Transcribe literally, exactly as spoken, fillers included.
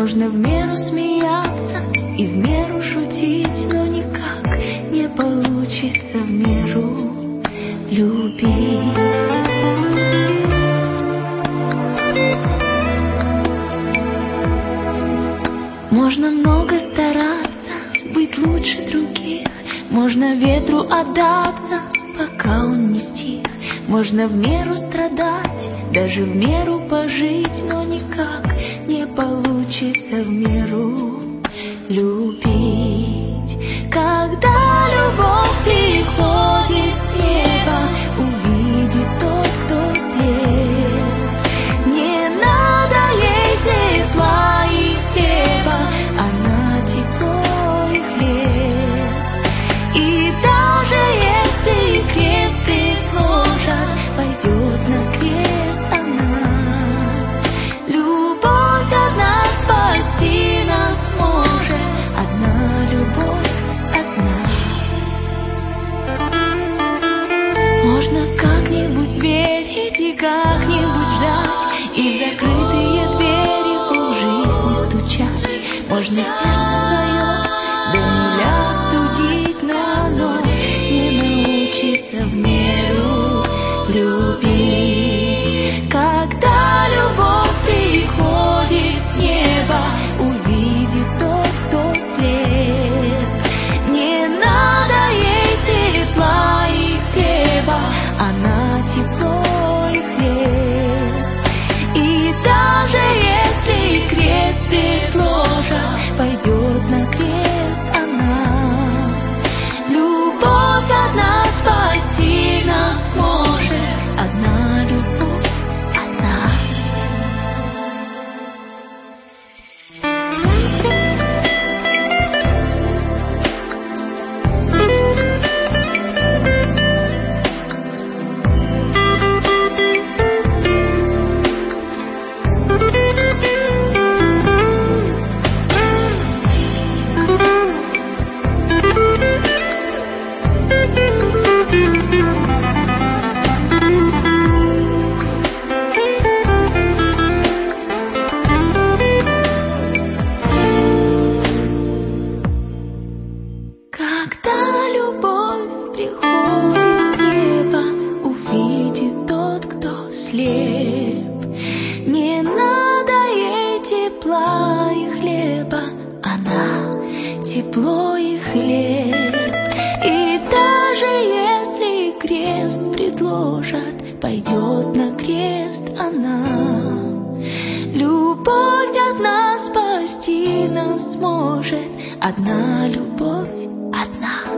Можно в меру смеяться и в меру шутить, но никак не получится в меру любить. Можно много стараться, быть лучше других. Можно ветру отдаться, пока он не стих. Можно в меру страдать, даже в меру пожить, но никак не получится в меру любить. Когда любовь приходит с неба, увидит тот, кто слеп. Не надо ей тепла и хлеба, она тепло и хлеб. И даже если крест предложат, пойдет на крест она. Любовь одна спасти нас может, одна любовь одна. Можно как-нибудь верить и как-нибудь ждать, и в закрытые двери полжизни стучать. Можно сердце свое до нуля студить, но оно не научится в меру любить. Когда любовь приходит с неба, увидит тот, кто слеп. Не надо ей тепла и хлеба, она тепло и хлеб. И даже если крест предложат, пойдет на крест она. Любовь одна спасти нас может, одна любовь одна. Когда любовь приходит с неба, увидит тот, кто слеп. Не надо ей тепла и хлеба, она тепло и хлеб. И даже если крест предложат, пойдет на крест она. Любовь одна спасти нас может, одна любовь одна.